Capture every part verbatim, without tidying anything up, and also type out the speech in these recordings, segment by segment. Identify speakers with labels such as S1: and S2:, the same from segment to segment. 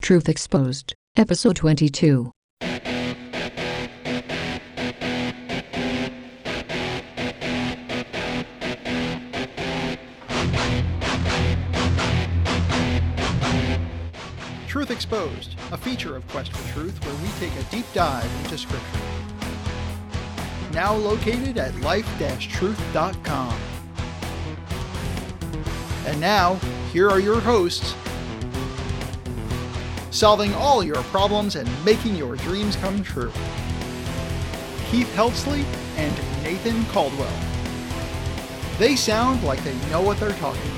S1: Truth Exposed, Episode twenty-two.
S2: Truth Exposed, a feature of Quest for Truth where we take a deep dive into Scripture. Now located at life dash truth dot com. And now, here are your hosts, solving all your problems and making your dreams come true. Keith Helpsley and Nathan Caldwell. They sound like they know what they're talking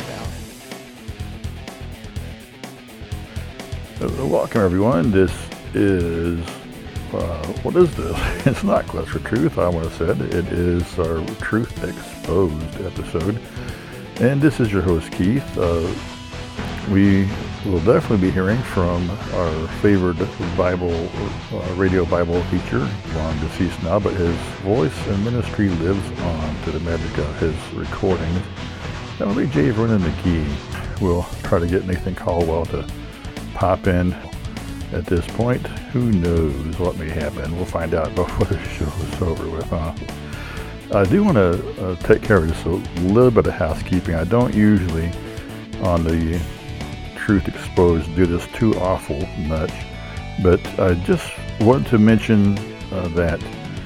S2: about.
S3: Uh, Welcome everyone. This is, uh, what is this? It's not Quest for Truth, I want to say. It is our Truth Exposed episode. And this is your host, Keith. Uh, we will definitely be hearing from our favored Bible, uh, radio Bible teacher, long deceased now, but his voice and ministry lives on to the magic of his recordings. That will be J. Vernon McGee. We'll try to get Nathan Caldwell to pop in at this point. Who knows what may happen? We'll find out before the show is over with, huh? I do want to uh, take care of just a little bit of housekeeping. I don't usually, on the Truth Exposed, do this too awful much, but I just wanted to mention uh, that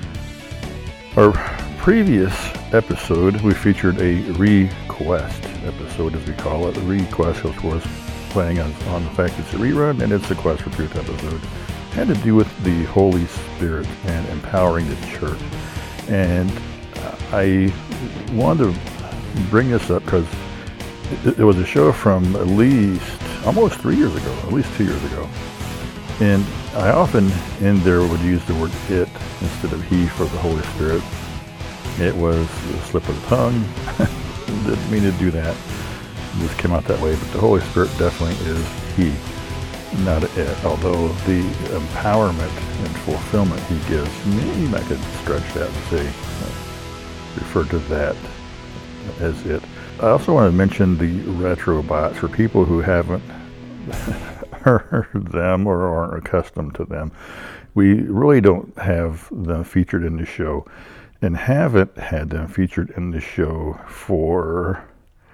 S3: our previous episode, we featured a request episode, as we call it. A request, of course, playing on, on the fact it's a rerun and it's a Quest for Truth episode. It had to do with the Holy Spirit and empowering the church. And uh, I wanted to bring this up because it, it was a show from at least almost three years ago, at least two years ago. And I often in there would use the word it instead of he for the Holy Spirit. It was a slip of the tongue. Didn't mean to do that. It just came out that way, but the Holy Spirit definitely is he, not it. Although the empowerment and fulfillment he gives, maybe I could stretch that and say, uh, refer to that as it. I also want to mention the retrobots for people who haven't heard them or aren't accustomed to them. We really don't have them featured in the show, and haven't had them featured in the show for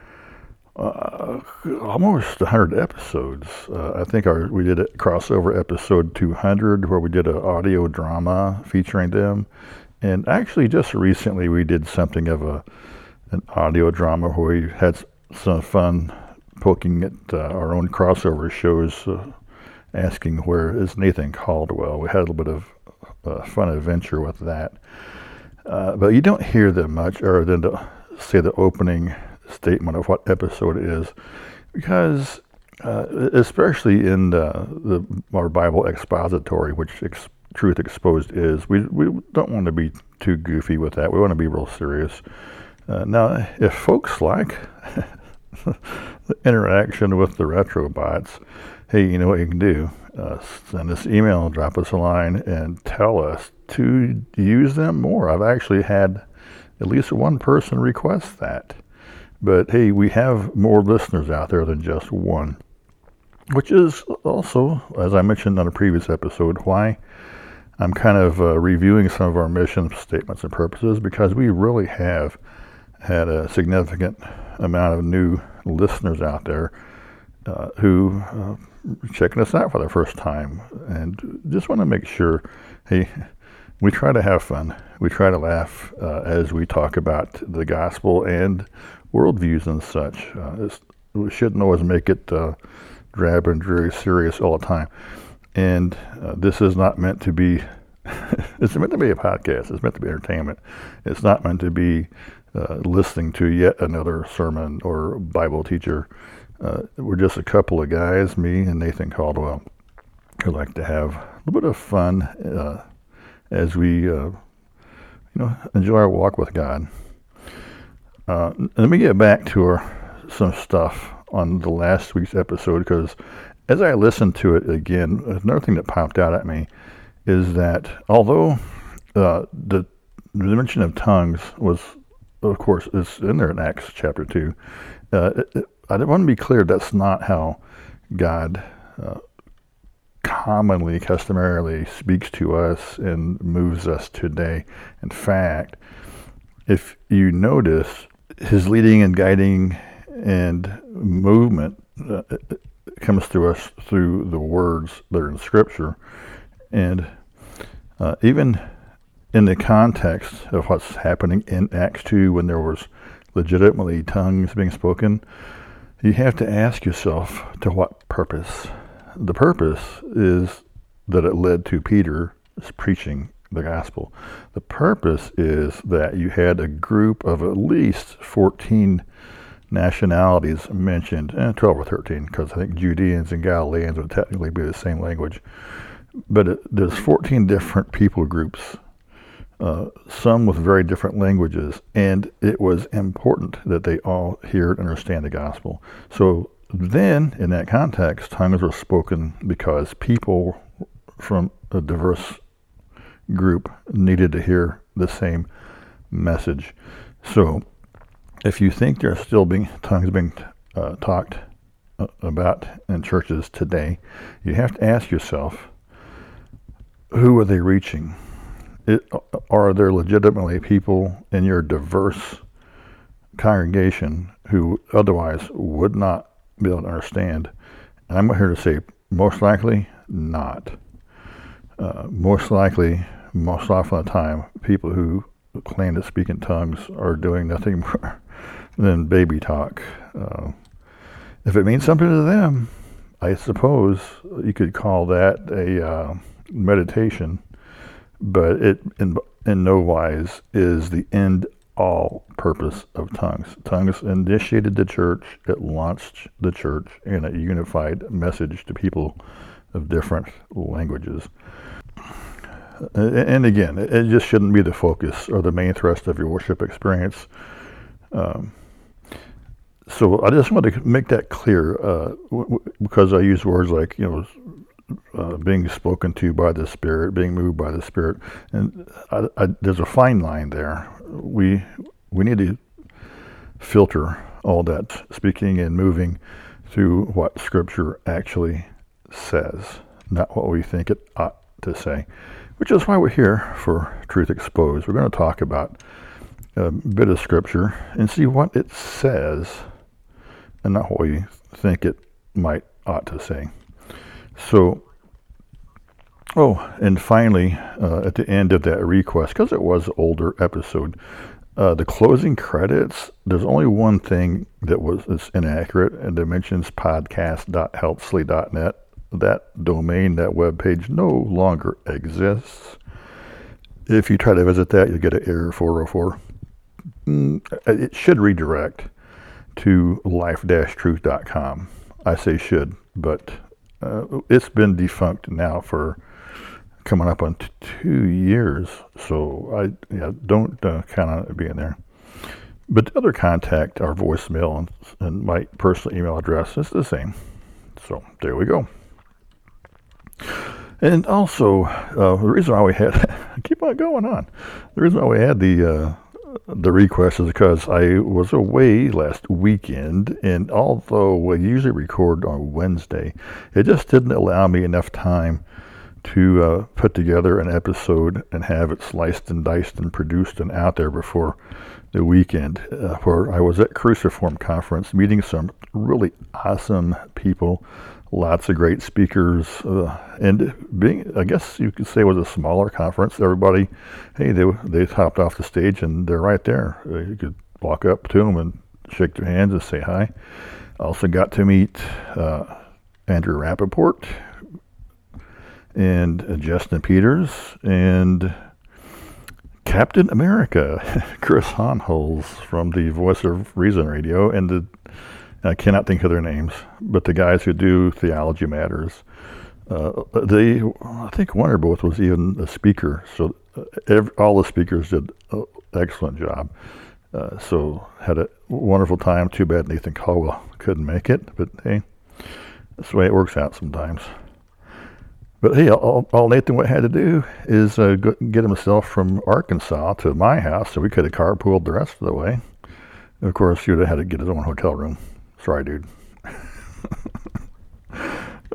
S3: uh, almost one hundred episodes. Uh, I think our we did a crossover episode two hundred where we did an audio drama featuring them, and actually just recently we did something of a an audio drama where we had some fun poking at uh, our own crossover shows, uh, asking where is Nathan Caldwell. We had a little bit of uh, fun adventure with that. Uh, but you don't hear them much, other than to say the opening statement of what episode it is, because uh, especially in the, the our Bible expository, which ex- Truth Exposed is, we we don't want to be too goofy with that. We want to be real serious. Uh, now, if folks like the interaction with the retrobots, hey, you know what you can do? Uh, send us email, drop us a line, and tell us to use them more. I've actually had at least one person request that. But hey, we have more listeners out there than just one, which is also, as I mentioned on a previous episode, why I'm kind of uh, reviewing some of our mission statements and purposes, because we really have had a significant amount of new listeners out there uh, who uh, checking us out for the first time, and just want to make sure, hey, we try to have fun. We try to laugh uh, as we talk about the gospel and worldviews and such. Uh, we shouldn't always make it uh, drab and dreary serious all the time. And uh, this is not meant to be, it's meant to be a podcast. It's meant to be entertainment. It's not meant to be uh, listening to yet another sermon or Bible teacher. Uh, we're just a couple of guys, me and Nathan Caldwell, who like to have a little bit of fun uh, as we, uh, you know, enjoy our walk with God. Uh, let me get back to our, some stuff on the last week's episode, because as I listened to it again, another thing that popped out at me is that although uh, the, the mention of tongues was, of course, is in there in Acts chapter two, uh, it, it, I want to be clear that's not how God uh, commonly, customarily speaks to us and moves us today. In fact, if you notice, his leading and guiding and movement uh, comes to us through the words that are in Scripture. And uh, even in the context of what's happening in Acts two, when there was legitimately tongues being spoken, you have to ask yourself, to what purpose? The purpose is that it led to Peter preaching the gospel. The purpose is that you had a group of at least fourteen nationalities mentioned, eh, twelve or thirteen, because I think Judeans and Galileans would technically be the same language. But it, there's fourteen different people groups, uh, some with very different languages, and it was important that they all hear and understand the gospel. So then, in that context, tongues were spoken because people from a diverse group needed to hear the same message. So if you think there's still being tongues being uh, talked uh, about in churches today, you have to ask yourself, who are they reaching? It, are there legitimately people in your diverse congregation who otherwise would not be able to understand? And I'm here to say, most likely not. Uh, most likely, most often the time, people who claim to speak in tongues are doing nothing more than baby talk. Uh, if it means something to them, I suppose you could call that a uh, meditation, but it in, in no wise is the end all purpose of tongues. Tongues initiated the church, it launched the church in a unified message to people of different languages. And again, it just shouldn't be the focus or the main thrust of your worship experience. Um, so I just want to make that clear, uh, w- w- because I use words like, you know, uh, being spoken to by the Spirit, being moved by the Spirit, and I, I, there's a fine line there. We we need to filter all that speaking and moving through what Scripture actually says, not what we think it ought to say. Which is why we're here for Truth Exposed. We're going to talk about a bit of Scripture and see what it says and not what we think it might ought to say. So, oh, and finally, uh, at the end of that request, because it was an older episode, uh, the closing credits, there's only one thing that was that's inaccurate, and it mentions podcast dot helpsley dot net. That domain, that web page, no longer exists. If you try to visit that, you'll get an error four oh four. Mm, it should redirect to life dash truth dot com. I say should, but uh, it's been defunct now for coming up on t- two years. So I yeah, don't uh, count on it being there. But the other contact, our voicemail and, and my personal email address is the same. So there we go. And also, uh, the reason why we had, keep on going on, the reason why we had the uh, the request is because I was away last weekend, and although we usually record on Wednesday, it just didn't allow me enough time to uh, put together an episode and have it sliced and diced and produced and out there before the weekend, uh, where I was at Cruciform Conference meeting some really awesome people. Lots of great speakers, uh, and being, I guess you could say it was a smaller conference. Everybody, hey, they they hopped off the stage and they're right there. Uh, you could walk up to them and shake their hands and say hi. Also got to meet uh, Andrew Rappaport and uh, Justin Peters and Captain America, Chris Honholz from the Voice of Reason Radio, and the I cannot think of their names, but the guys who do Theology Matters, uh, they, I think one or both was even a speaker. So uh, every, all the speakers did an excellent job. Uh, so had a wonderful time. Too bad Nathan Caldwell couldn't make it, but hey, that's the way it works out sometimes. But hey, all, all Nathan had to do is uh, go, get himself from Arkansas to my house, so we could have carpooled the rest of the way. Of course, he would have had to get his own hotel room. Sorry, dude.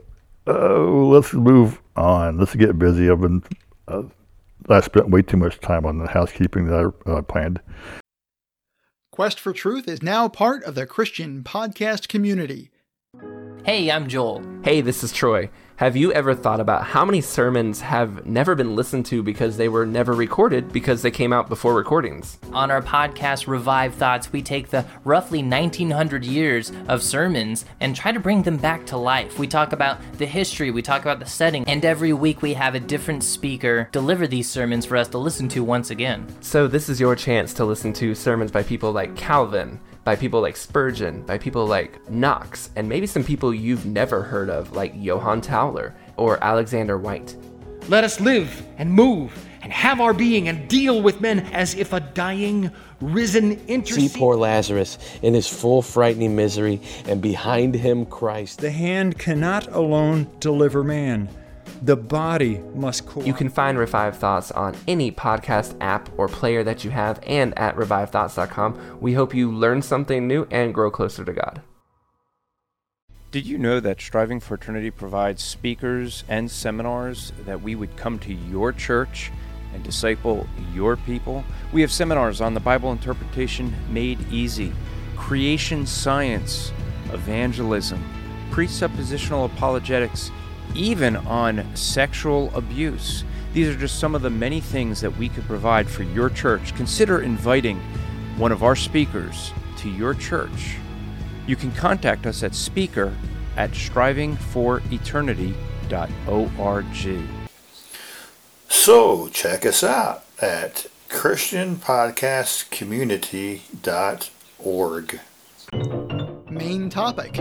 S3: Oh, let's move on. Let's get busy. I've been, uh, I spent way too much time on the housekeeping that I uh, planned.
S2: Quest for Truth is now part of the Christian podcast community.
S4: Hey, I'm Joel.
S5: Hey, this is Troy. Have you ever thought about how many sermons have never been listened to because they were never recorded because they came out before recordings?
S4: On our podcast, Revive Thoughts, we take the roughly nineteen hundred years of sermons and try to bring them back to life. We talk about the history, we talk about the setting, and every week we have a different speaker deliver these sermons for us to listen to once again.
S5: So this is your chance to listen to sermons by people like Calvin, by people like Spurgeon, by people like Knox, and maybe some people you've never heard of, like Johann Tauler or Alexander White.
S6: Let us live and move and have our being and deal with men as if a dying, risen intercede.
S7: See poor Lazarus in his full frightening misery, and behind him Christ.
S8: The hand cannot alone deliver man. The body must cooperate.
S5: You can find Revive Thoughts on any podcast app or player that you have and at revive thoughts dot com. We hope you learn something new and grow closer to God.
S9: Did you know that Striving for Eternity provides speakers and seminars that we would come to your church and disciple your people? We have seminars on the Bible interpretation made easy, creation science, evangelism, presuppositional apologetics, even on sexual abuse. These are just some of the many things that we could provide for your church. Consider inviting one of our speakers to your church. You can contact us at speaker at striving for eternity dot org.
S3: So check us out at christian podcast community dot org.
S2: Main topic.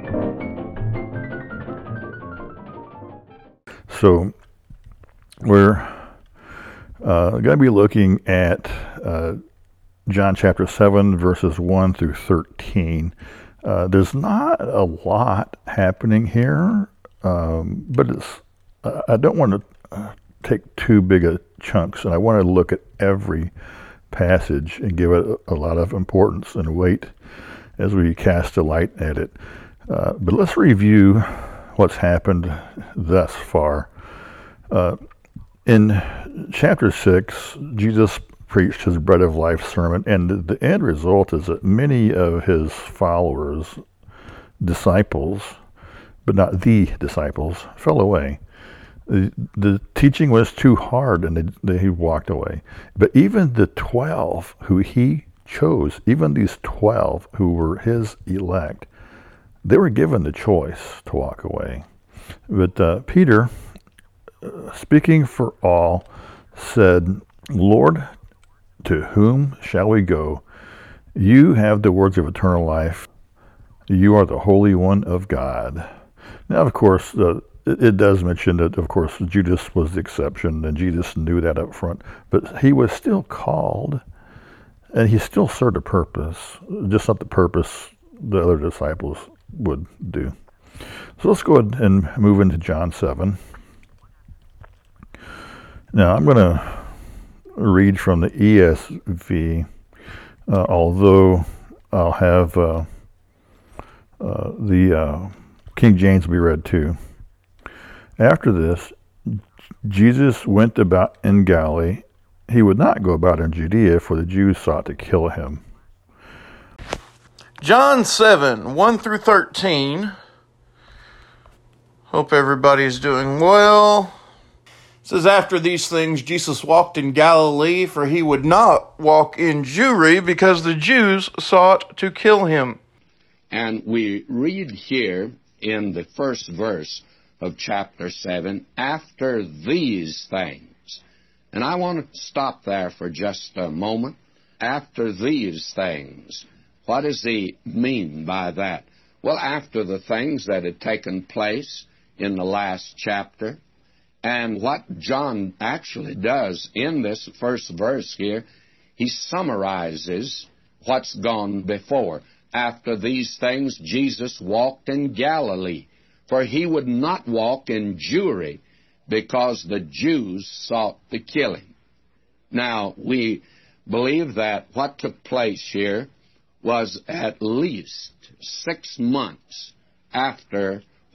S3: So we're uh, going to be looking at uh, John chapter seven, verses one through thirteen. Uh, there's not a lot happening here, um, but it's. Uh, I don't want to uh, take too big a chunks, and I want to look at every passage and give it a, a lot of importance and weight as we cast a light at it. Uh, but let's review what's happened thus far. Uh, in chapter six, Jesus preached his Bread of Life sermon, and the, the end result is that many of his followers, disciples, but not the disciples, fell away. The, the teaching was too hard, and they, they walked away. But even the twelve who he chose, even these twelve who were his elect, they were given the choice to walk away. But uh, Peter, uh, speaking for all, said, "Lord, to whom shall we go? You have the words of eternal life. You are the Holy One of God." Now, of course, uh, it, it does mention that, of course, Judas was the exception, and Jesus knew that up front. But he was still called, and he still served a purpose, just not the purpose the other disciples would do. So let's go ahead and move into John seven. Now, I'm going to read from the E S V, uh, although I'll have uh, uh, the uh, King James be read too. After this, Jesus went about in Galilee. He would not go about in Judea, for the Jews sought to kill him.
S10: John seven, one through thirteen. Hope everybody's doing well. It says, after these things, Jesus walked in Galilee, for he would not walk in Jewry, because the Jews sought to kill him.
S11: And we read here in the first verse of chapter seven, after these things. And I want to stop there for just a moment. After these things. What does he mean by that? Well, after the things that had taken place in the last chapter. And what John actually does in this first verse here, he summarizes what's gone before. After these things, Jesus walked in Galilee, for he would not walk in Jewry, because the Jews sought to kill him. Now, we believe that what took place here was at least six months after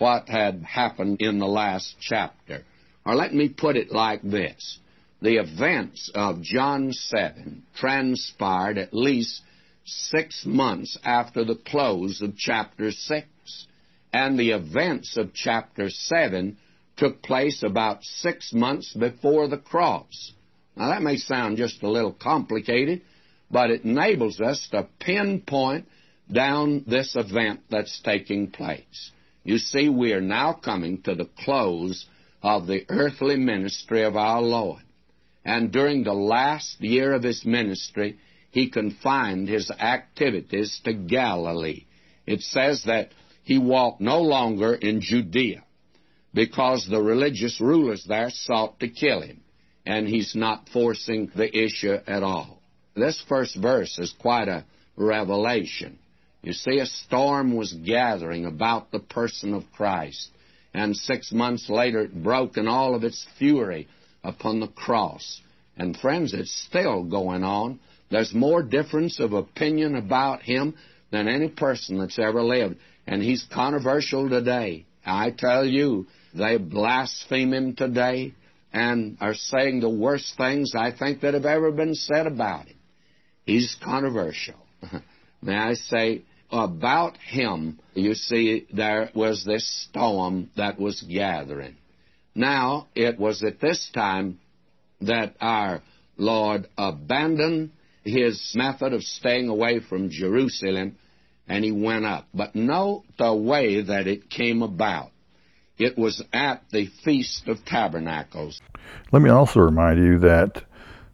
S11: what had happened in the last chapter. Or let me put it like this. The events of John seven transpired at least six months after the close of chapter six. And the events of chapter seven took place about six months before the cross. Now that may sound just a little complicated, but it enables us to pinpoint down this event that's taking place. You see, we are now coming to the close of the earthly ministry of our Lord. And during the last year of His ministry, He confined His activities to Galilee. It says that He walked no longer in Judea because the religious rulers there sought to kill Him, and He's not forcing the issue at all. This first verse is quite a revelation. You see, a storm was gathering about the person of Christ, and six months later it broke in all of its fury upon the cross. And friends, it's still going on. There's more difference of opinion about Him than any person that's ever lived, and He's controversial today. I tell you, they blaspheme Him today and are saying the worst things I think that have ever been said about Him. He's controversial. May I say, about Him, you see, there was this storm that was gathering. Now, it was at this time that our Lord abandoned His method of staying away from Jerusalem, and He went up. But note the way that it came about. It was at the Feast of Tabernacles.
S3: Let me also remind you that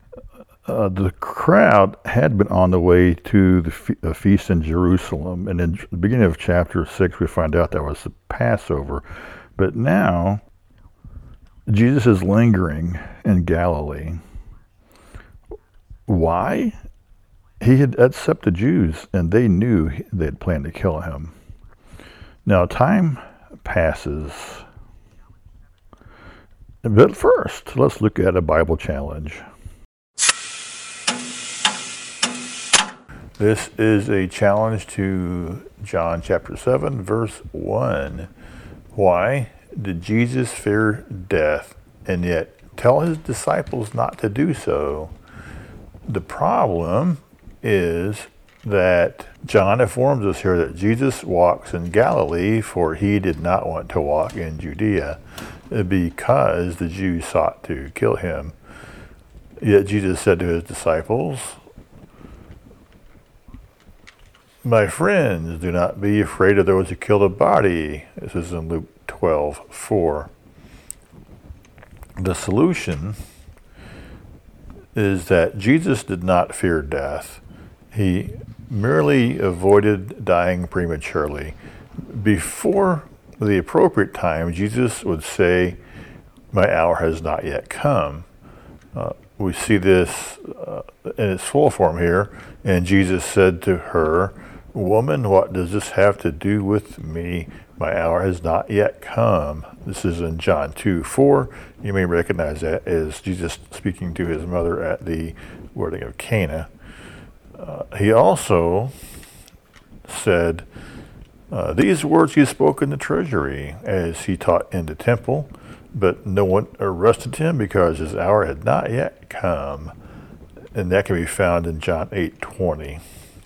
S3: uh, the crowd had been on the way to the fe- uh, feast in Jerusalem. And in the beginning of chapter six, we find out that was the Passover. But now, Jesus is lingering in Galilee. Why? He had accepted the Jews, and they knew they had planned to kill Him. Now, time passes. But first, let's look at a Bible challenge. This is a challenge to John chapter seven, verse one. Why did Jesus fear death and yet tell His disciples not to do so? The problem is that John informs us here that Jesus walks in Galilee, for He did not want to walk in Judea, because the Jews sought to kill Him. Yet Jesus said to His disciples, "My friends, do not be afraid of those who kill the body." This is in Luke twelve four. The solution is that Jesus did not fear death. He merely avoided dying prematurely. Before the appropriate time, Jesus would say, "My hour has not yet come." Uh, we see this uh, in its full form here. And Jesus said to her, "Woman, what does this have to do with me? My hour has not yet come." This is in John two four. You may recognize that as Jesus speaking to His mother at the wedding of Cana. Uh, he also said, uh, "These words He spoke in the treasury as He taught in the temple, but no one arrested Him because His hour had not yet come." And that can be found in John eight twenty.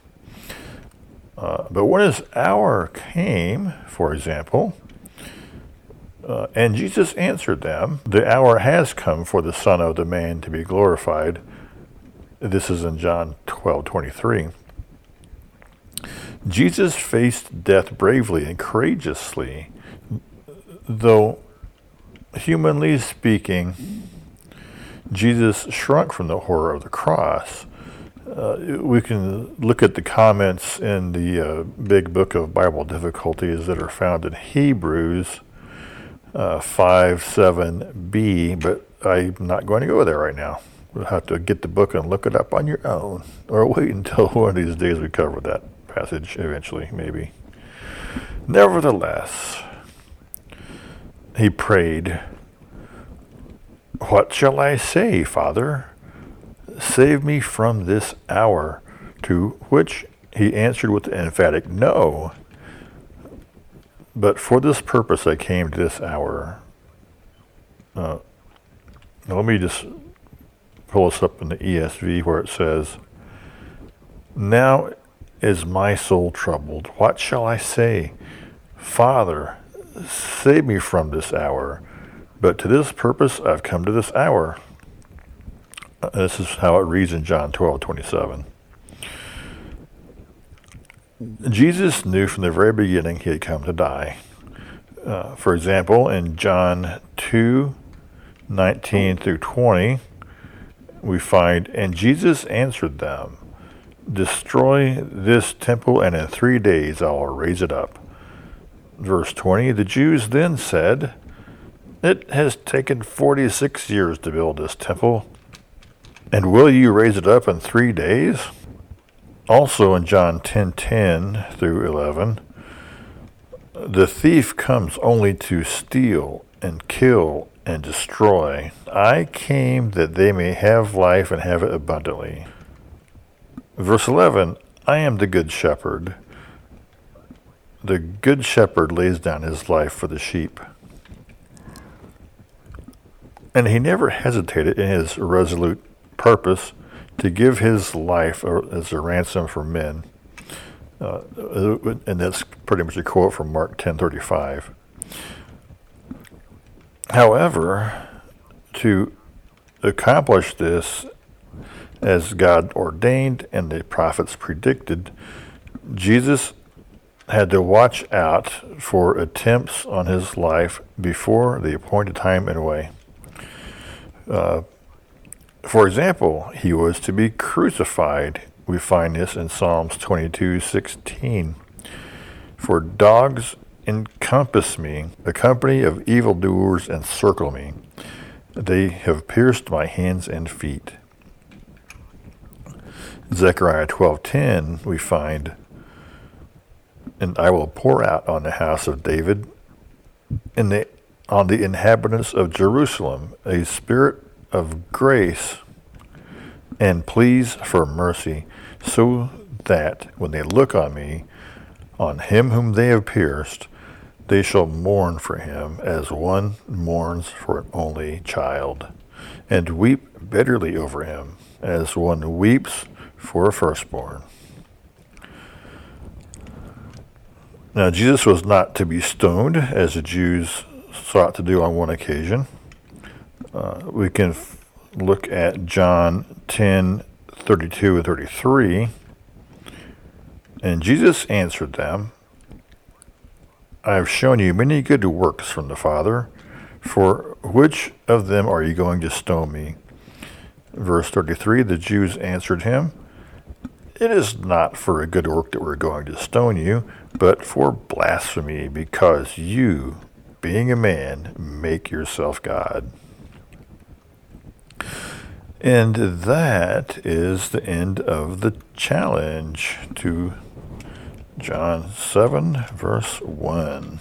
S3: Uh, but when His hour came, for example, uh, and Jesus answered them, "The hour has come for the Son of the Man to be glorified." This is in John twelve twenty-three. Jesus faced death bravely and courageously, though humanly speaking, Jesus shrunk from the horror of the cross. Uh, we can look at the comments in the uh, big book of Bible difficulties that are found in Hebrews uh, five seven b, but I'm not going to go there right now. We'll have to get the book and look it up on your own, or wait until one of these days we cover that passage eventually, maybe. Nevertheless, He prayed, "What shall I say, Father? Save me from this hour." To which He answered with an emphatic no. But for this purpose I came to this hour. Uh, let me just pull this up in the E S V where it says, Now is my soul troubled. What shall I say? Father, save me from this hour. But to this purpose I've come to this hour. Uh, this is how it reads in John twelve twenty-seven. Jesus knew from the very beginning he had come to die. Uh, for example, in John two nineteen through twenty, we find, And Jesus answered them, Destroy this temple, and in three days I will raise it up. Verse twenty, the Jews then said, It has taken forty-six years to build this temple, and will you raise it up in three days? Also in John ten ten through eleven, the thief comes only to steal and kill and destroy. I came that they may have life and have it abundantly. Verse eleven, I am the good shepherd. The good shepherd lays down his life for the sheep. And he never hesitated in his resolute purpose to give his life as a ransom for men. Uh, and that's pretty much a quote from Mark ten thirty-five. However, to accomplish this as God ordained and the prophets predicted, Jesus had to watch out for attempts on his life before the appointed time and way. Uh, for example, he was to be crucified. We find this in Psalms twenty-two sixteen. For dogs encompass me, a company of evildoers encircle me. They have pierced my hands and feet. Zechariah twelve ten, we find, And I will pour out on the house of David and the, on the inhabitants of Jerusalem a spirit of grace and pleas for mercy, so that when they look on me, on him whom they have pierced, they shall mourn for him as one mourns for an only child, and weep bitterly over him as one weeps for a firstborn. Now, Jesus was not to be stoned, as the Jews sought to do on one occasion. Uh, we can f- look at John ten thirty-two and thirty-three. And Jesus answered them, I have shown you many good works from the Father. For which of them are you going to stone me? Verse thirty-three, the Jews answered him, It is not for a good work that we're going to stone you, but for blasphemy, because you, being a man, make yourself God. And that is the end of the challenge to John seven, verse one.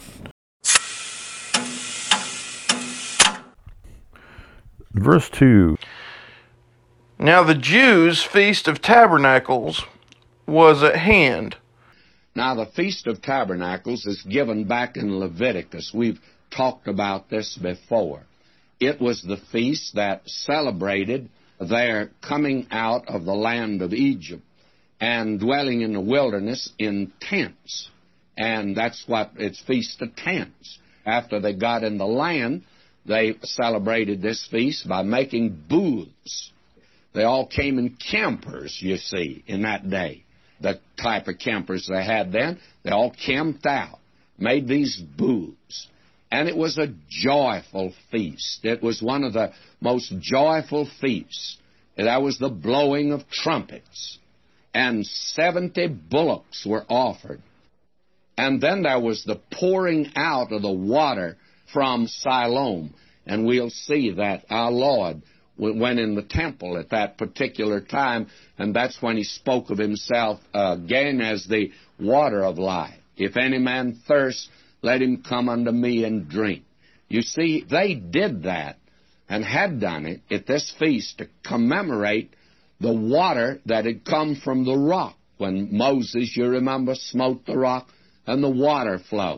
S3: Verse two.
S10: Now the Jews' Feast of Tabernacles was at hand.
S11: Now the Feast of Tabernacles is given back in Leviticus. We've talked about this before. It was the feast that celebrated their coming out of the land of Egypt and dwelling in the wilderness in tents. And that's what it's Feast of Tents. After they got in the land, they celebrated this feast by making booths. They all came in campers, you see, in that day. The type of campers they had then, they all camped out, made these booths. And it was a joyful feast. It was one of the most joyful feasts. That was the blowing of trumpets. And seventy bullocks were offered. And then there was the pouring out of the water from Siloam. And we'll see that our Lord went in the temple at that particular time, and that's when he spoke of himself again as the water of life. If any man thirst, let him come unto me and drink. You see, they did that and had done it at this feast to commemorate the water that had come from the rock when Moses, you remember, smote the rock and the water flowed.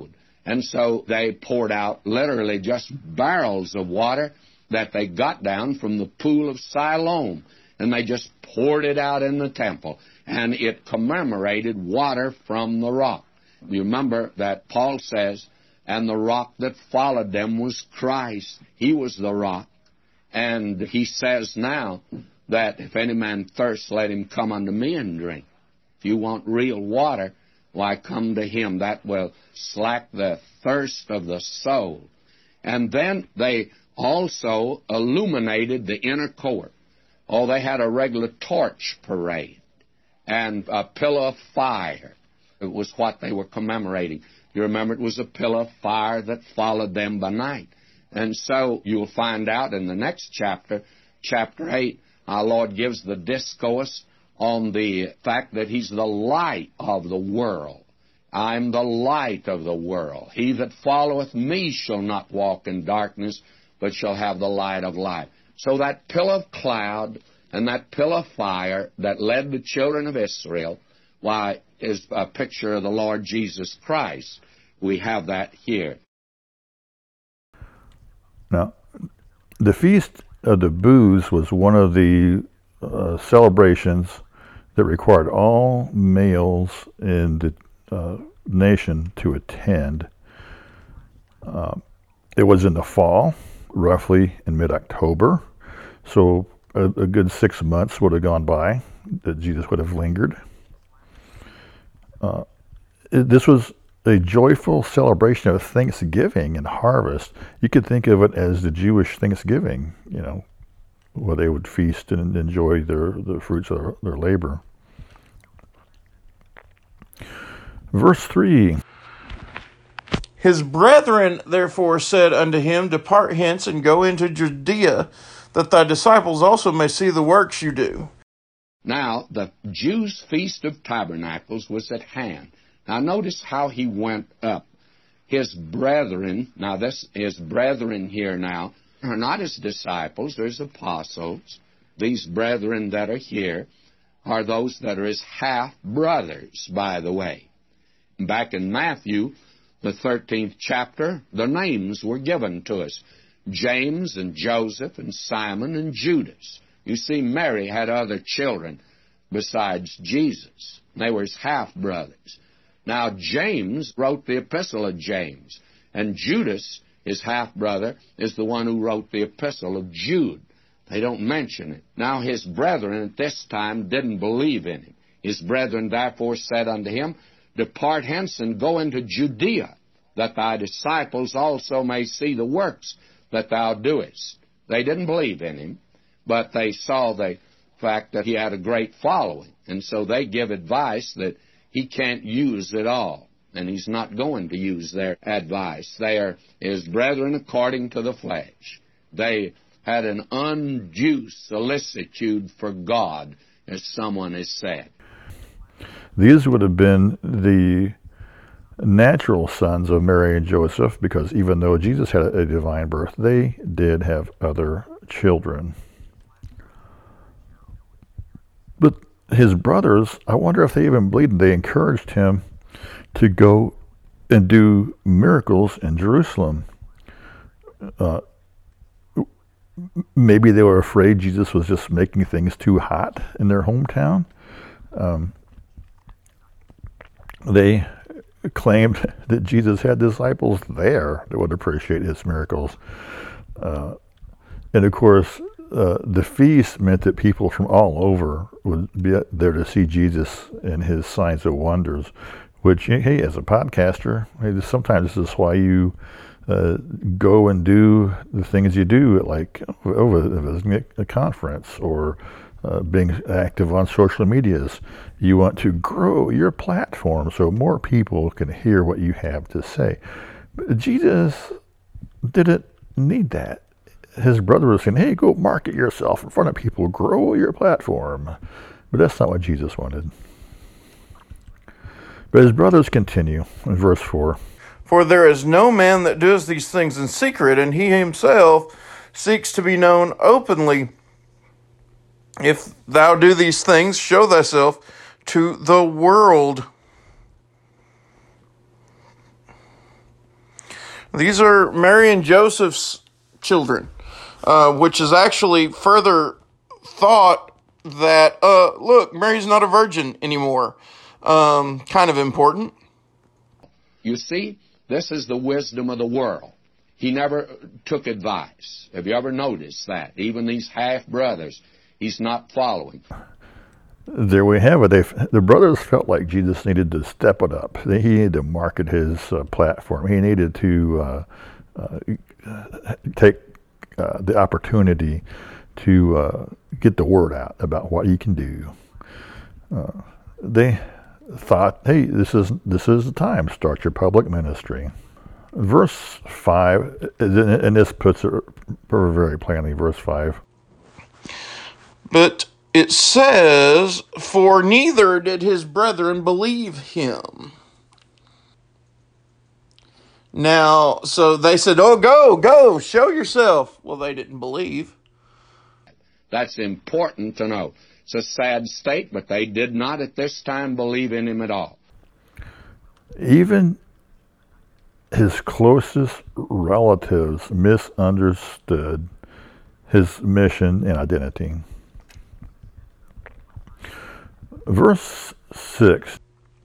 S11: And so they poured out literally just barrels of water that they got down from the pool of Siloam. And they just poured it out in the temple. And it commemorated water from the rock. You remember that Paul says, and the rock that followed them was Christ. He was the rock. And he says now that if any man thirst, let him come unto me and drink. If you want real water, why, come to him. That will slack the thirst of the soul. And then they also illuminated the inner court. Oh, they had a regular torch parade and a pillar of fire. It was what they were commemorating. You remember, it was a pillar of fire that followed them by night. And so you'll find out in the next chapter, chapter eight, our Lord gives the discourse on the fact that He's the light of the world. I'm the light of the world. He that followeth me shall not walk in darkness, but shall have the light of life. So that pillar of cloud and that pillar of fire that led the children of Israel, why, is a picture of the Lord Jesus Christ. We have that here.
S3: Now, the Feast of the Booths was one of the uh, celebrations that required all males in the uh, nation to attend. Uh, it was in the fall, roughly in mid-October, so a, a good six months would have gone by that Jesus would have lingered. Uh, it, this was a joyful celebration of Thanksgiving and harvest. You could think of it as the Jewish Thanksgiving, you know, where they would feast and enjoy their the fruits of their, their labor. Verse three.
S10: His brethren therefore said unto him, Depart hence and go into Judea, that thy disciples also may see the works you do.
S11: Now, the Jews' Feast of Tabernacles was at hand. Now, notice how he went up. His brethren, now this, his brethren here now, are not his disciples, they're his apostles. These brethren that are here are those that are his half-brothers, by the way. Back in Matthew, the thirteenth chapter, the names were given to us. James and Joseph and Simon and Judas. You see, Mary had other children besides Jesus. They were his half-brothers. Now, James wrote the Epistle of James, and Judas, his half-brother, is the one who wrote the Epistle of Jude. They don't mention it. Now, his brethren at this time didn't believe in him. His brethren therefore said unto him, Depart hence and go into Judea, that thy disciples also may see the works that thou doest. They didn't believe in him, but they saw the fact that he had a great following, and so they give advice that he can't use it all, and he's not going to use their advice. They are his brethren according to the flesh. They had an undue solicitude for God, as someone has said.
S3: These would have been the natural sons of Mary and Joseph, because even though Jesus had a divine birth, they did have other children. But his brothers, I wonder if they even believed, they encouraged him to go and do miracles in Jerusalem. Uh, maybe they were afraid Jesus was just making things too hot in their hometown. Um, they claimed that Jesus had disciples there that would appreciate his miracles. Uh, and of course, uh, the feast meant that people from all over would be there to see Jesus and his signs and wonders, which, hey, as a podcaster, sometimes this is why you uh, go and do the things you do, like over visiting a conference or uh, being active on social medias. You want to grow your platform so more people can hear what you have to say. But Jesus didn't need that. His brother was saying, hey, go market yourself in front of people, grow your platform. But that's not what Jesus wanted. But his brothers continue in verse four.
S10: For there is no man that doeth these things in secret, and he himself seeks to be known openly. If thou do these things, show thyself to the world. These are Mary and Joseph's children, uh, which is actually further thought that, uh, look, Mary's not a virgin anymore. Um, kind of important.
S11: You see, this is the wisdom of the world. He never took advice. Have you ever noticed that? Even these half-brothers, he's not following.
S3: There we have it. They, the brothers felt like Jesus needed to step it up. He needed to market his uh, platform. He needed to uh, uh, take uh, the opportunity to uh, get the word out about what he can do. Uh, they thought, hey, this is this is the time. Start your public ministry. Verse five, and this puts it very plainly, verse five.
S10: But it says, for neither did his brethren believe him. Now, so they said, oh, go, go, show yourself. Well, they didn't believe.
S11: That's important to know. It's a sad state, but they did not at this time believe in him at all.
S3: Even his closest relatives misunderstood his mission and identity. Verse six.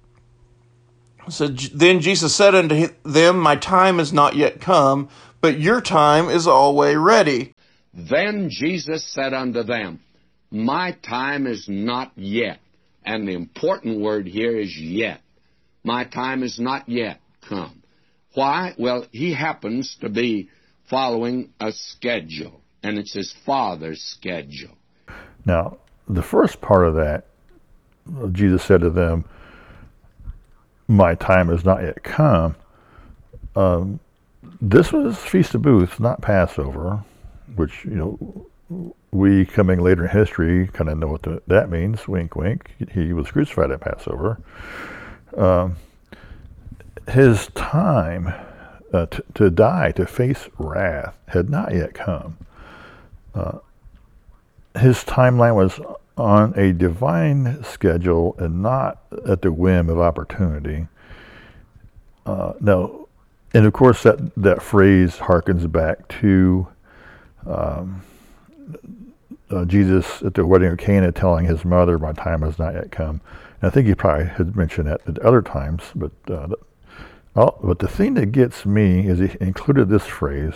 S10: So then Jesus said unto them, my time is not yet come, but your time is always ready.
S11: Then Jesus said unto them, my time is not yet. And the important word here is yet. My time is not yet come. Why? Well, he happens to be following a schedule, and it's his Father's schedule.
S3: Now, the first part of that, Jesus said to them, my time has not yet come. Um, this was Feast of Booths, not Passover, which, you know, we coming later in history kind of know what the, that means. Wink, wink. He was crucified at Passover. Um, his time uh, t- to die, to face wrath, had not yet come. Uh, his timeline was on a divine schedule and not at the whim of opportunity. Uh, now, and of course that, that phrase harkens back to um, uh, Jesus at the wedding of Cana telling his mother, my time has not yet come. And I think he probably had mentioned that at other times, but uh, well, but the thing that gets me is he included this phrase,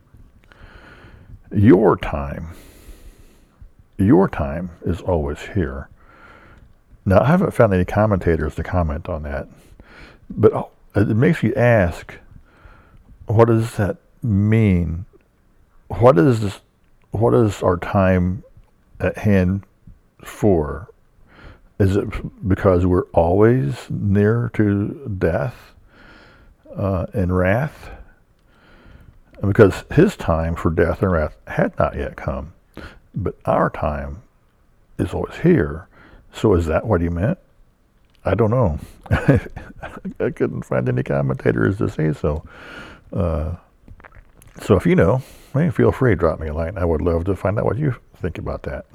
S3: your time. Your time is always here. Now, I haven't found any commentators to comment on that, but oh, it makes you ask, what does that mean? What is what is our time at hand for? Is it because we're always near to death uh, and wrath? Because his time for death and wrath had not yet come. But our time is always here. So is that what he meant? I don't know. I couldn't find any commentators to say so. Uh, so if you know, hey, feel free to drop me a line. I would love to find out what you think about that.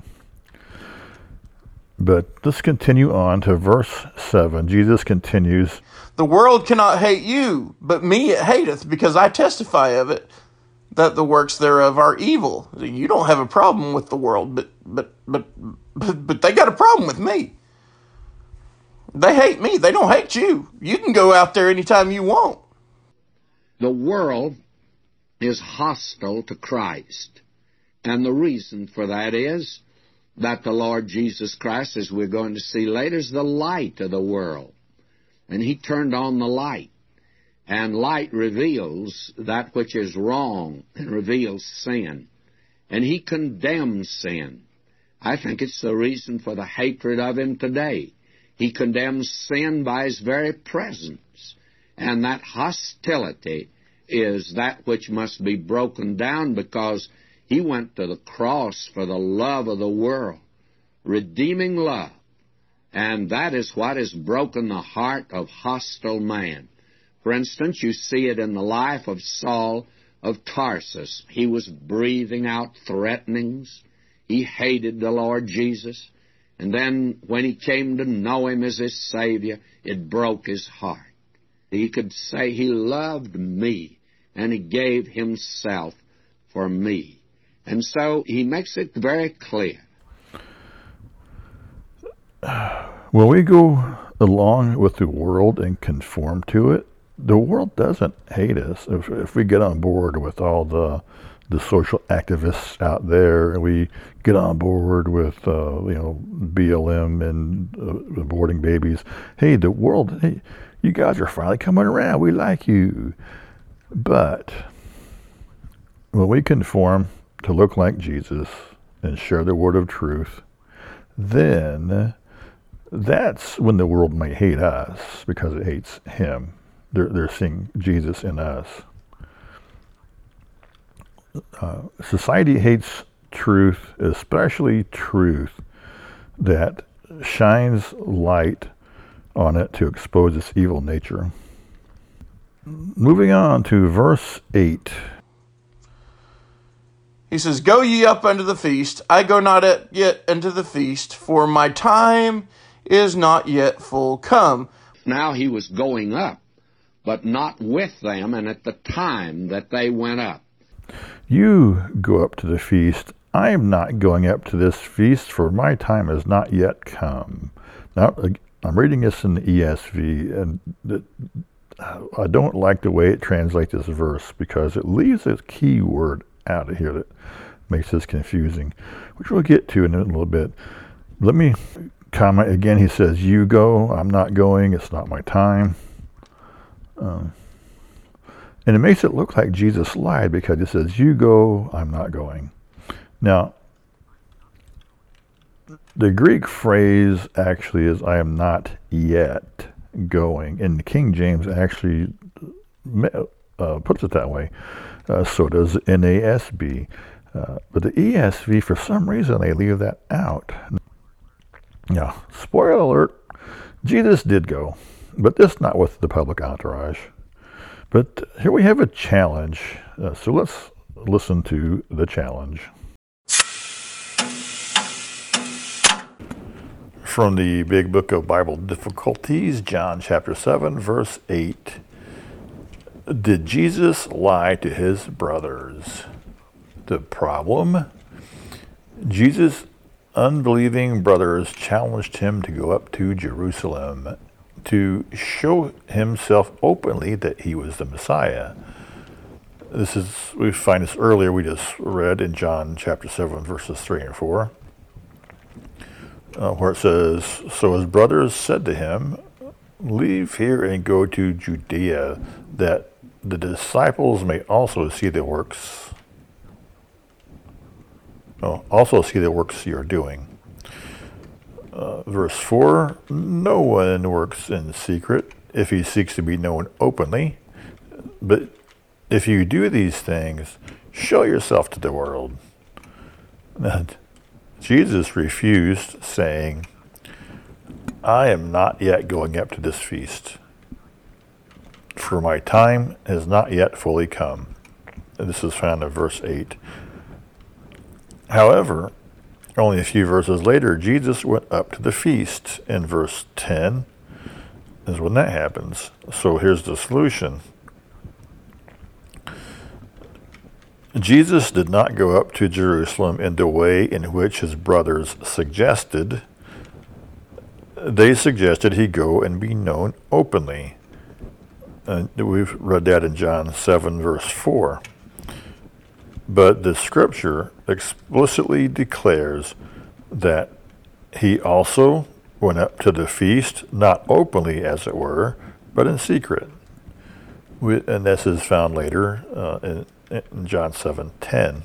S3: But let's continue on to verse seven. Jesus continues,
S10: the world cannot hate you, but me it hateth, because I testify of it, that the works thereof are evil. You don't have a problem with the world, but but but but, but they got a problem with me. They hate me. They don't hate you. You can go out there anytime you want.
S11: The world is hostile to Christ. And the reason for that is that the Lord Jesus Christ, as we're going to see later, is the light of the world. And he turned on the light. And light reveals that which is wrong and reveals sin. And he condemns sin. I think it's the reason for the hatred of him today. He condemns sin by his very presence. And that hostility is that which must be broken down, because he went to the cross for the love of the world, redeeming love. And that is what has broken the heart of hostile man. For instance, you see it in the life of Saul of Tarsus. He was breathing out threatenings. He hated the Lord Jesus. And then when he came to know him as his Savior, it broke his heart. He could say, he loved me and he gave himself for me. And so he makes it very clear.
S3: When we go along with the world and conform to it, the world doesn't hate us. If, if we get on board with all the the social activists out there, and we get on board with uh, you know B L M and uh, aborting babies, hey, the world, hey, you guys are finally coming around. We like you. But when we conform to look like Jesus and share the word of truth, then that's when the world may hate us, because it hates him. They're, they're seeing Jesus in us. Uh, society hates truth, especially truth that shines light on it to expose its evil nature. Moving on to verse eight.
S10: He says, Go ye up unto the feast. I go not yet unto the feast, for my time is not yet full come.
S11: Now he was going up, but not with them and at the time that they went up.
S3: You go up to the feast. I am not going up to this feast, for my time has not yet come. Now, I'm reading this in the E S V, and I don't like the way it translates this verse, because it leaves a key word out of here that makes this confusing, which we'll get to in a little bit. Let me comment again. He says, you go. I'm not going. It's not my time. Um, and it makes it look like Jesus lied, because it says, you go, I'm not going. Now, the Greek phrase actually is, I am not yet going. And the King James actually uh, puts it that way. Uh, so does N A S B. Uh, but the E S V, for some reason, they leave that out. Now, spoiler alert, Jesus did go, but this not with the public entourage. But here we have a challenge. Uh, so let's listen to the challenge. From the Big Book of Bible Difficulties, John chapter seven, verse eight. Did Jesus lie to his brothers? The problem? Jesus' unbelieving brothers challenged him to go up to Jerusalem to show himself openly that he was the Messiah. This is, we find this earlier, we just read in John chapter seven, verses three and four, uh, where it says, So his brothers said to him, Leave here and go to Judea, that the disciples may also see the works, oh, also see the works you're doing. Uh, verse four, no one works in secret if he seeks to be known openly, but if you do these things, show yourself to the world. And Jesus refused, saying, I am not yet going up to this feast, for my time has not yet fully come. And this is found in verse eight. However, only a few verses later, Jesus went up to the feast. In verse ten is when that happens. So here's the solution. Jesus did not go up to Jerusalem in the way in which his brothers suggested. They suggested he go and be known openly. And we've read that in John seven, verse four. But the scripture explicitly declares that he also went up to the feast, not openly, as it were, but in secret. We, and this is found later uh, in, in John seven ten.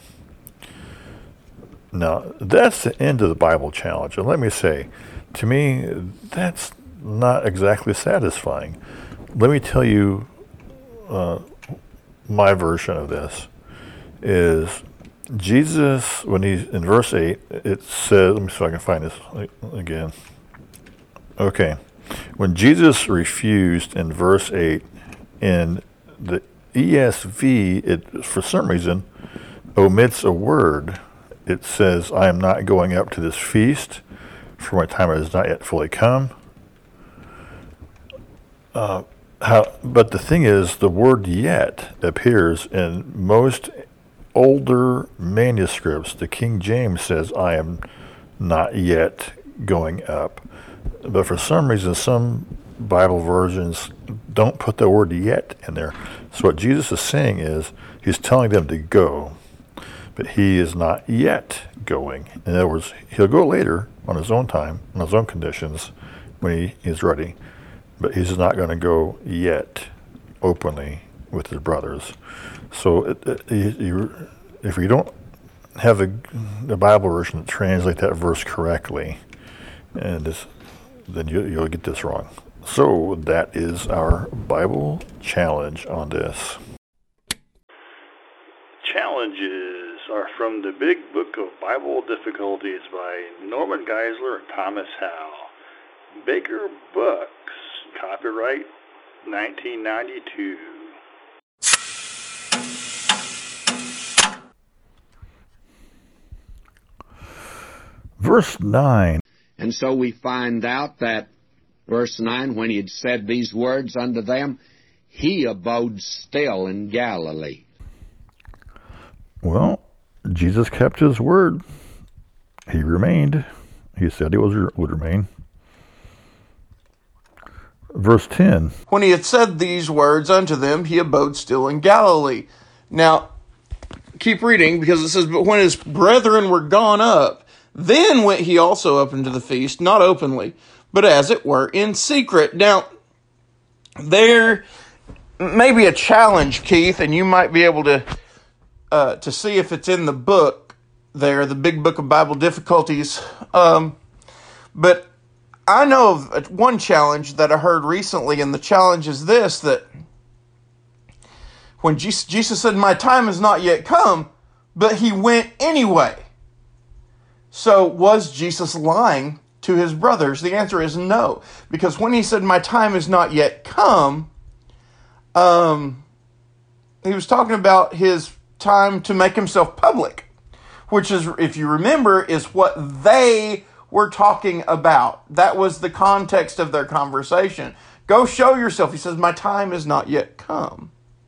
S3: Now, that's the end of the Bible challenge. And let me say, to me, that's not exactly satisfying. Let me tell you uh, my version of this. Is Jesus, when he's in verse eight, it says, let me see if I can find this again. Okay. When Jesus refused in verse eight, in the E S V, it for some reason omits a word. It says, I am not going up to this feast, for my time has not yet fully come. Uh, how, but the thing is, the word yet appears in most older manuscripts. The King James says, I am not yet going up. But for some reason, some Bible versions don't put the word yet in there. So what Jesus is saying is, he's telling them to go, but he is not yet going. In other words, he'll go later on his own time, on his own conditions, when he is ready. But he's not going to go yet openly with his brothers. So it, it, you, if you don't have a, a Bible version that translates that verse correctly, and this, then you, you'll get this wrong. So that is our Bible challenge on this. Challenges are from the Big Book of Bible Difficulties by Norman Geisler and Thomas Howe. Baker Books, copyright nineteen ninety-two. Verse nine.
S11: And so we find out that, verse nine, when he had said these words unto them, he abode still in Galilee.
S3: Well, Jesus kept his word. He remained. He said he was, would remain. Verse ten.
S10: When he had said these words unto them, he abode still in Galilee. Now, keep reading, because it says, but when his brethren were gone up, then went he also up into the feast, not openly, but as it were in secret. Now, there may be a challenge, Keith, and you might be able to uh, to see if it's in the book there, the Big Book of Bible Difficulties. Um, but I know of one challenge that I heard recently, and the challenge is this, that when Jesus, Jesus said, my time has not yet come, but he went anyway. So was Jesus lying to his brothers? The answer is no. Because when he said, my time is not yet come, um, he was talking about his time to make himself public. Which is, if you remember, is what they were talking about. That was the context of their conversation. Go show yourself. He says, my time is not yet come.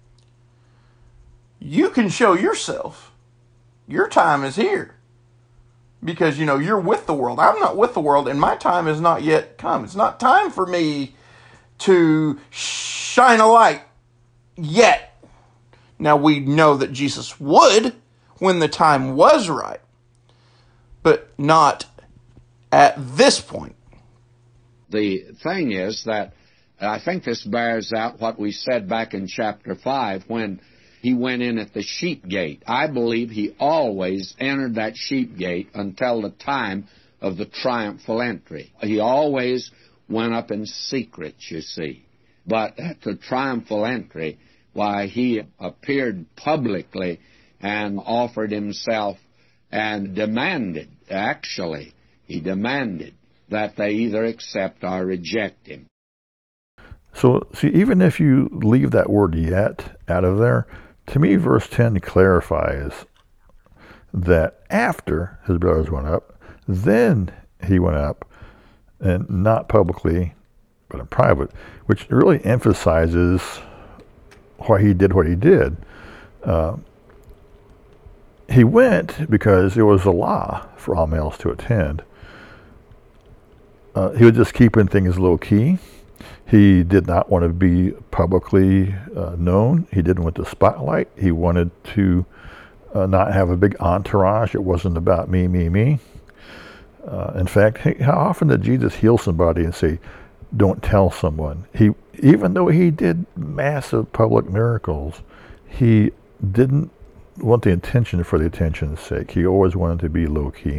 S10: You can show yourself. Your time is here. Because, you know, you're with the world. I'm not with the world, and my time is not yet come. It's not time for me to shine a light yet. Now, we know that Jesus would when the time was right, but not at this point.
S11: The thing is that I think this bears out what we said back in chapter five when he went in at the sheep gate. I believe he always entered that sheep gate until the time of the triumphal entry. He always went up in secret, you see. But at the triumphal entry, why, he appeared publicly and offered himself and demanded, actually, he demanded that they either accept or reject him.
S3: So, see, even if you leave that word yet out of there, to me, verse ten clarifies that after his brothers went up, then he went up, and not publicly, but in private, which really emphasizes why he did what he did. Uh, he went because it was a law for all males to attend. Uh, he was just keeping things low key. He did not want to be publicly uh, known. He didn't want the spotlight. He wanted to uh, not have a big entourage. It wasn't about me, me, me. Uh, in fact, how often did Jesus heal somebody and say, don't tell someone? He, even though he did massive public miracles, he didn't want the attention for the attention's sake. He always wanted to be low-key.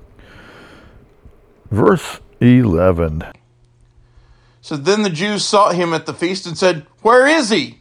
S3: Verse eleven.
S10: So then the Jews sought him at the feast and said, where is he?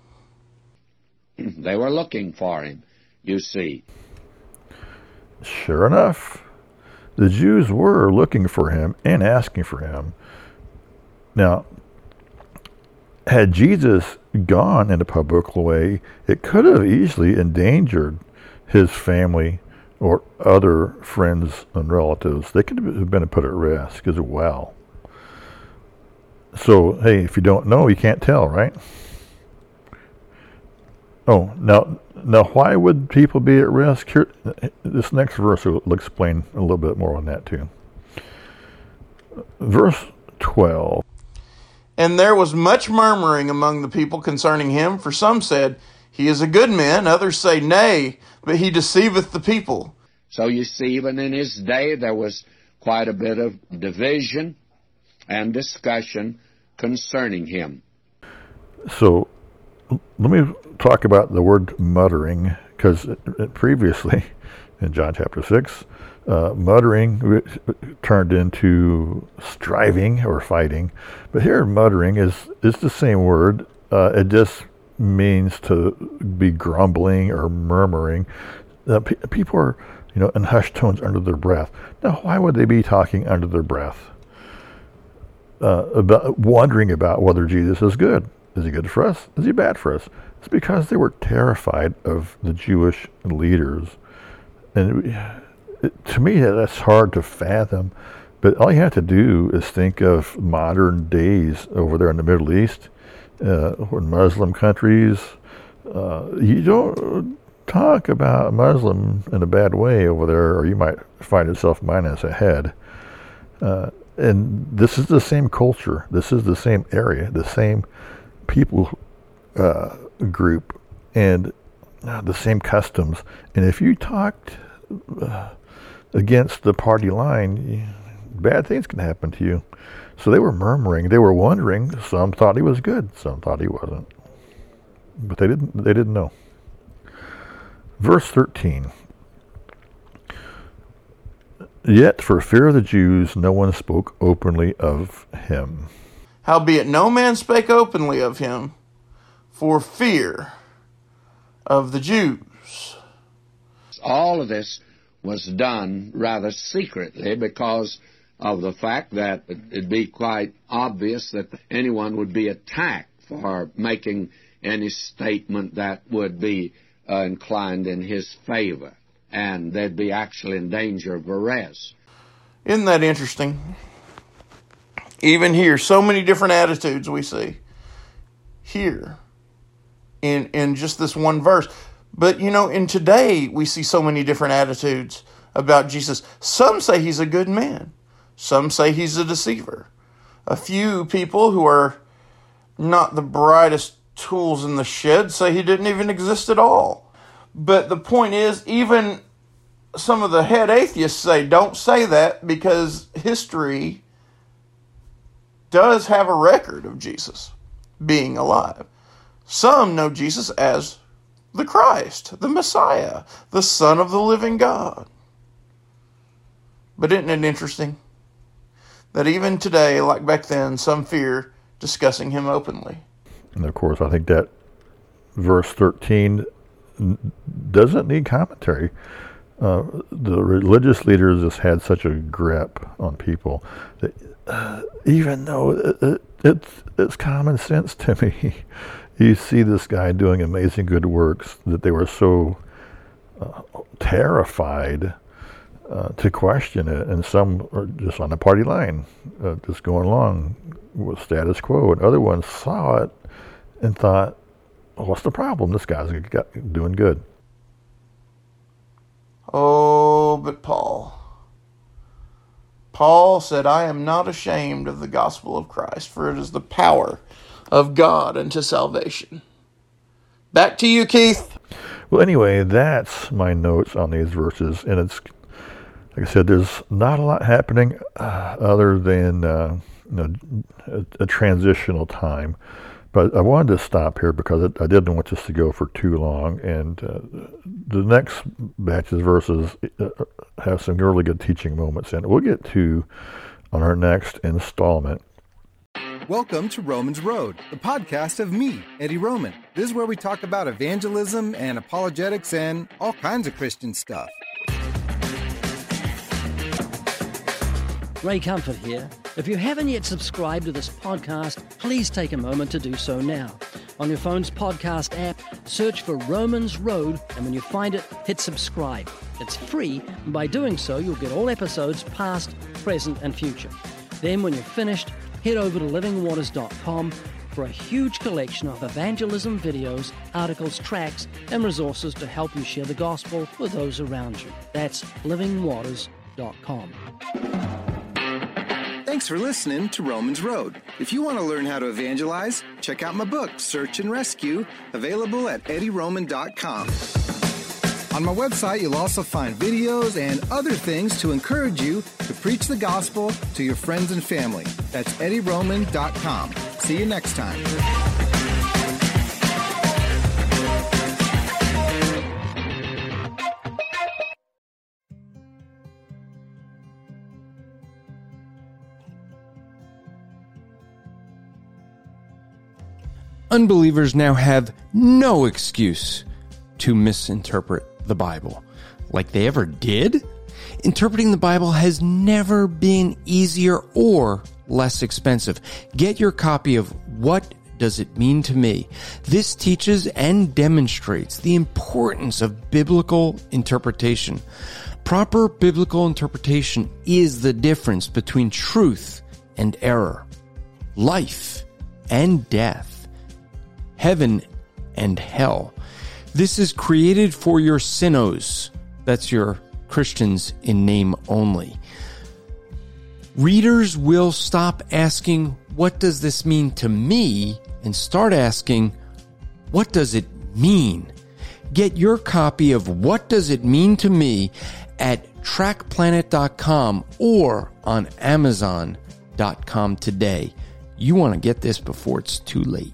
S11: They were looking for him, you see.
S3: Sure enough, the Jews were looking for him and asking for him. Now, had Jesus gone in a public way, it could have easily endangered his family or other friends and relatives. They could have been put at risk as well. So, hey, if you don't know, you can't tell, right? Oh, now, now, why would people be at risk? Here, this next verse will explain a little bit more on that too. Verse twelve.
S10: And there was much murmuring among the people concerning him, for some said, He is a good man. Others say, Nay, but he deceiveth the people.
S11: So you see, even in his day, there was quite a bit of division and discussion concerning him.
S3: So, let me talk about the word muttering, because previously, in John chapter six, uh, muttering turned into striving or fighting. But here, muttering is, is the same word. Uh, it just means to be grumbling or murmuring. Uh, pe- people are, you know, in hushed tones under their breath. Now, why would they be talking under their breath? Uh, about wondering about whether Jesus is good. Is he good for us? Is he bad for us? It's because they were terrified of the Jewish leaders. And it, it, to me, that's hard to fathom. But all you have to do is think of modern days over there in the Middle East, uh, or Muslim countries. Uh, you don't talk about Muslim in a bad way over there, or you might find yourself minus a head. Uh, and this is the same culture. This is the same area, the same people uh, group, and uh, the same customs. And if you talked uh, against the party line, you, bad things can happen to you. So they were murmuring. They were wondering. Some thought he was good. Some thought he wasn't. But they didn't. They didn't know. Verse thirteen. Yet for fear of the Jews, no one spoke openly of him.
S10: Howbeit no man spake openly of him, for fear of the Jews.
S11: All of this was done rather secretly because of the fact that it'd be quite obvious that anyone would be attacked for making any statement that would be uh, inclined in his favor, and they'd be actually in danger of arrest.
S10: Isn't that interesting? Even here, so many different attitudes we see here in in just this one verse. But, you know, in today, we see so many different attitudes about Jesus. Some say he's a good man. Some say he's a deceiver. A few people who are not the brightest tools in the shed say he didn't even exist at all. But the point is, even some of the head atheists say, don't say that, because history does have a record of Jesus being alive. Some know Jesus as the Christ, the Messiah, the Son of the living God. But isn't it interesting that even today, like back then, some fear discussing him openly?
S3: And of course, I think that verse thirteen doesn't need commentary. Uh, the religious leaders just had such a grip on people that uh, even though it, it, it's, it's common sense to me, you see this guy doing amazing good works, that they were so uh, terrified uh, to question it. And some are just on the party line, uh, just going along with status quo. And other ones saw it and thought, well, what's the problem? This guy's doing good.
S10: Oh, but Paul. Paul said, I am not ashamed of the gospel of Christ, for it is the power of God unto salvation. Back to you, Keith.
S3: Well, anyway, that's my notes on these verses. And it's, like I said, there's not a lot happening uh, other than uh, you know, a, a transitional time. But I wanted to stop here because I didn't want this to go for too long. And uh, the next batch of verses have some really good teaching moments in it. We'll get to on our next installment.
S12: Welcome to Romans Road, the podcast of me, Eddie Roman. This is where we talk about evangelism and apologetics and all kinds of Christian stuff.
S13: Ray Comfort here. If you haven't yet subscribed to this podcast, please take a moment to do so now. On your phone's podcast app, search for Romans Road, and when you find it, hit subscribe. It's free, and by doing so, you'll get all episodes past, present, and future. Then when you're finished, head over to living waters dot com for a huge collection of evangelism videos, articles, tracts, and resources to help you share the gospel with those around you. That's living waters dot com.
S12: Thanks for listening to Romans Road. If you want to learn how to evangelize, check out my book, Search and Rescue, available at eddie roman dot com. On my website, you'll also find videos and other things to encourage you to preach the gospel to your friends and family. That's eddie roman dot com. See you next time.
S9: Unbelievers now have no excuse to misinterpret the Bible. Like they ever did? Interpreting the Bible has never been easier or less expensive. Get your copy of What Does It Mean to Me? This teaches and demonstrates the importance of biblical interpretation. Proper biblical interpretation is the difference between truth and error, life and death, heaven and hell. This is created for your sinos. That's your Christians in name only. Readers will stop asking, what does this mean to me? And start asking, what does it mean? Get your copy of What Does It Mean to Me at track planet dot com or on amazon dot com today. You want to get this before it's too late.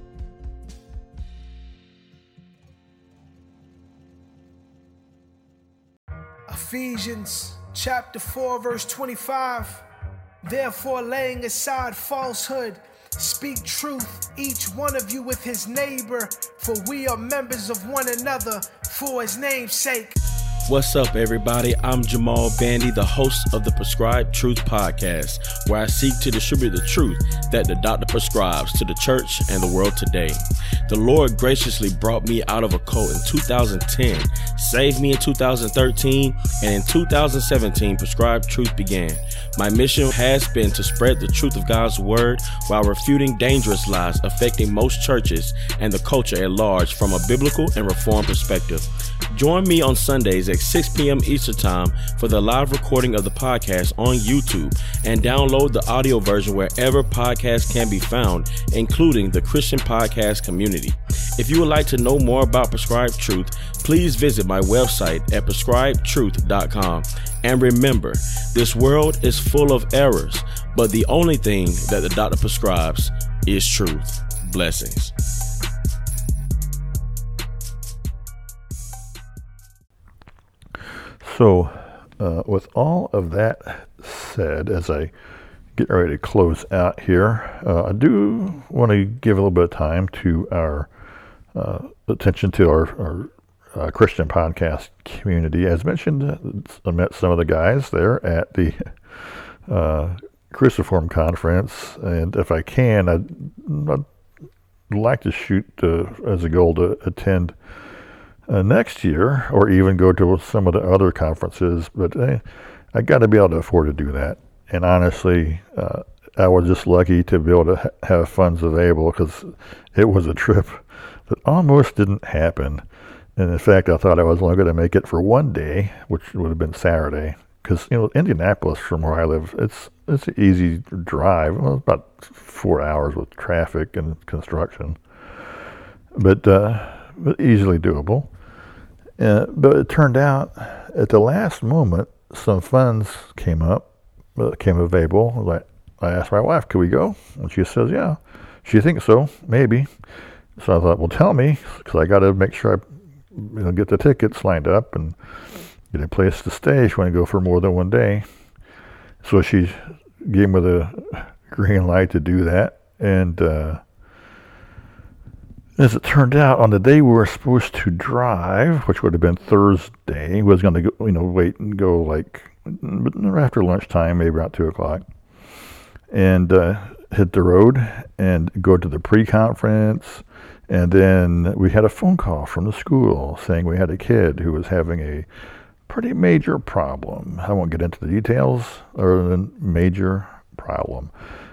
S14: Ephesians chapter four, verse twenty-five. Therefore, laying aside falsehood, speak truth, each one of you with his neighbor, for we are members of one another for his name's sake.
S15: What's up, everybody? I'm Jamal Bandy, the host of the Prescribed Truth Podcast, where I seek to distribute the truth that the doctor prescribes to the church and the world today. The Lord graciously brought me out of a cult in two thousand ten, saved me in two thousand thirteen, and in two thousand seventeen, Prescribed Truth began. My mission has been to spread the truth of God's word while refuting dangerous lies affecting most churches and the culture at large from a biblical and reformed perspective. Join me on Sundays at six p.m. Eastern Time for the live recording of the podcast on YouTube, and download the audio version wherever podcasts can be found, including the Christian podcast community. If you would like to know more about Prescribed Truth, please visit my website at prescribed truth dot com. And remember, this world is full of errors, but the only thing that the doctor prescribes is truth. Blessings.
S3: So, uh, with all of that said, as I get ready to close out here, uh, I do want to give a little bit of time to our uh, attention to our, our uh, Christian podcast community. As mentioned, I met some of the guys there at the uh, Cruciform Conference, and if I can, I'd, I'd like to shoot uh, as a goal to attend Uh, next year, or even go to some of the other conferences, but eh, I got to be able to afford to do that. And honestly, uh, I was just lucky to be able to ha- have funds available, because it was a trip that almost didn't happen. And in fact, I thought I was only going to make it for one day, which would have been Saturday, because you know Indianapolis, from where I live, it's it's an easy drive. Well, it's about four hours with traffic and construction, but. Uh, But easily doable. Uh, but it turned out at the last moment, some funds came up, uh, came available. Like, I asked my wife, could we go? And she says, yeah. She thinks so, maybe. So I thought, well, tell me, because I got to make sure I you know, get the tickets lined up and get a place to stay if you want to go for more than one day. So she gave me the green light to do that. And, uh, as it turned out, on the day we were supposed to drive, which would have been Thursday, we was going to go, you know, wait and go like after lunchtime, maybe about two o'clock, and uh, hit the road and go to the pre-conference. And then we had a phone call from the school saying we had a kid who was having a pretty major problem. I won't get into the details, other than major problem.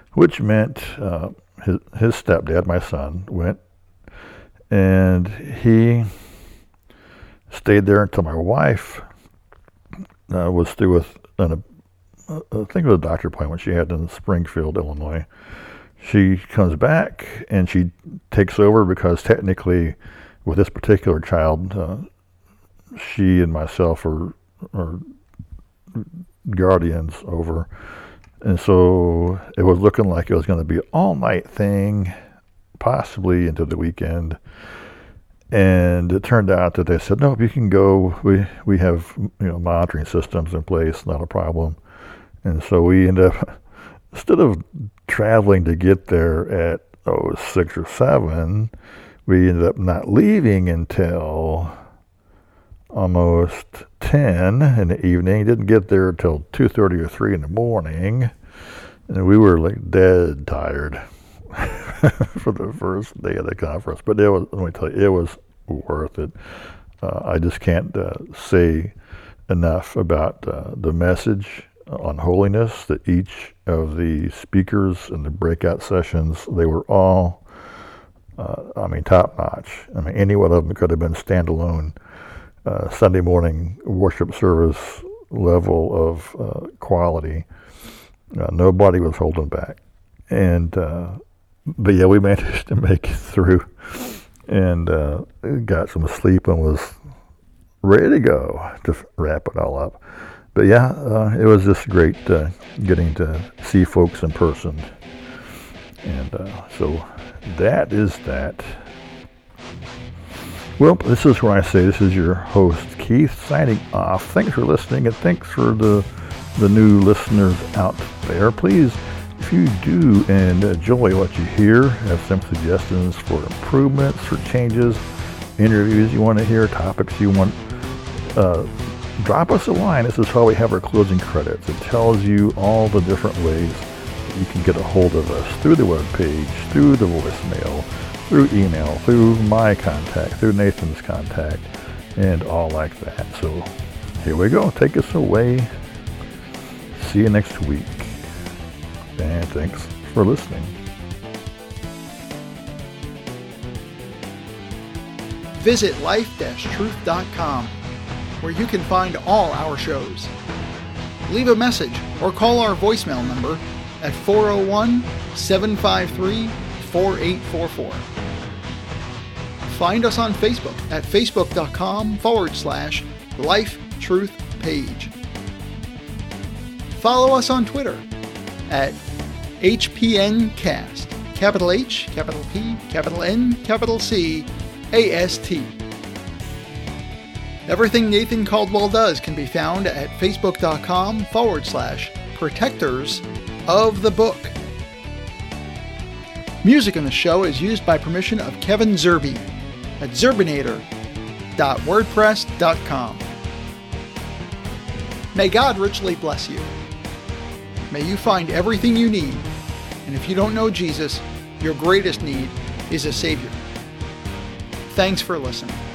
S3: which meant uh, his, his stepdad, my son, went, and he stayed there until my wife uh, was through with an, uh, I think it was a doctor appointment she had in Springfield, Illinois. She comes back and she takes over because technically with this particular child, uh, she and myself are, are guardians over. And so it was looking like it was going to be an all-night thing, possibly into the weekend. And it turned out that they said, no, you can go. We we have you know monitoring systems in place, not a problem. And so we ended up, instead of traveling to get there at oh six or seven, we ended up not leaving until almost ten in the evening. Didn't get there until two thirty or three in the morning, and we were like dead tired for the first day of the conference. But it was, let me tell you, it was worth it. Uh, I just can't uh, say enough about uh, the message on holiness that each of the speakers in the breakout sessions, they were all, uh, I mean, top notch. I mean, any one of them could have been standalone uh, Sunday morning worship service level of uh, quality. Uh, nobody was holding back. And, uh, but yeah, we managed to make it through and uh, got some sleep and was ready to go to wrap it all up. But yeah, uh, it was just great uh, getting to see folks in person. And uh, so that is that. Well, this is where I say this is your host, Keith, signing off. Thanks for listening, and thanks for the the new listeners out there. Please, if you do and enjoy what you hear, have some suggestions for improvements, for changes, interviews you want to hear, topics you want, uh, drop us a line. This is how we have our closing credits. It tells you all the different ways that you can get a hold of us through the webpage, through the voicemail, through email, through my contact, through Nathan's contact, and all like that. So here we go. Take us away. See you next week. And thanks for listening.
S2: Visit life truth dot com, where you can find all our shows. Leave a message or call our voicemail number at four oh one, seven five three, four eight four four. Find us on Facebook at facebook.com forward slash Life Truth Page. Follow us on Twitter at H P N Cast, capital H, capital P, capital N, capital C, A S T. Everything Nathan Caldwell does can be found at facebook.com forward slash protectors of the book. Music in the show is used by permission of Kevin Zerby at zerbinator dot wordpress dot com. May God richly bless you. May you find everything you need, and if you don't know Jesus, your greatest need is a Savior. Thanks for listening.